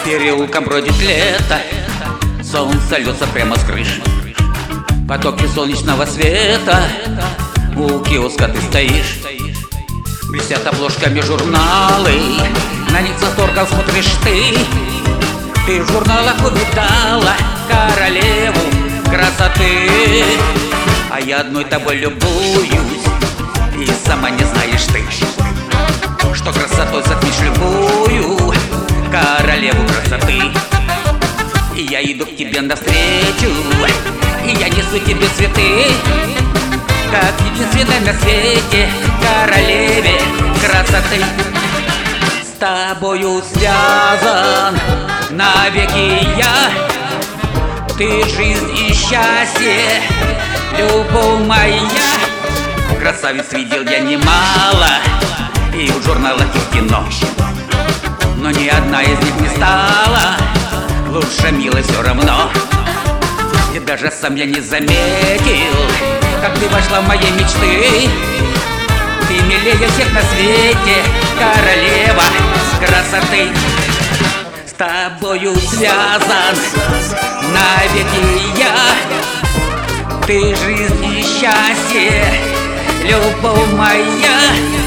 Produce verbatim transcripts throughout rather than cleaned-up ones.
переулкам бродит лето, солнце льется прямо с крыши. Потоки солнечного света, у киоска ты стоишь. Блестят обложками журналы, на них с восторгом смотришь ты. Ты в журналах увидала королеву красоты, а я одной тобой любуюсь, и сама не знаешь ты, что красотой затмишь любую королеву красоты. И я иду к тебе навстречу, и я несу тебе цветы, как единственной на свете королеве красоты. С тобою связан навеки я, ты жизнь и счастье, любовь моя. Красавиц видел я немало, и в журналах, и в кино, но ни одна из них не стала лучше милой все равно. И даже сам я не заметил, как ты вошла в мои мечты. Ты милее всех на свете, королева красоты. С тобою связан навеки я, ты жизнь и счастье, любовь моя.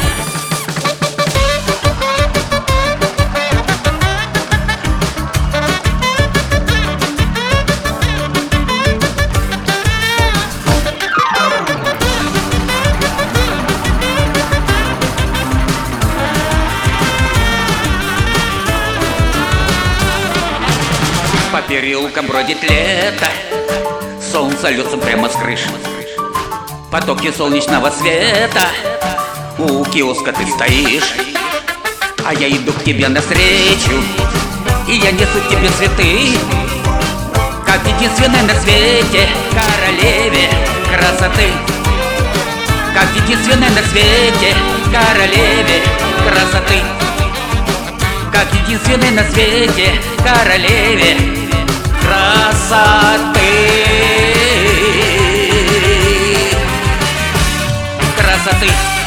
По переулкам бродит лето, солнце льется прямо с крыши. Потоки солнечного света, у киоска ты стоишь. А я иду к тебе навстречу, и я несу тебе цветы, как единственной на свете королеве красоты. Как единственной на свете королеве красоты. Как единственной на свете королеве красоты. Красоты.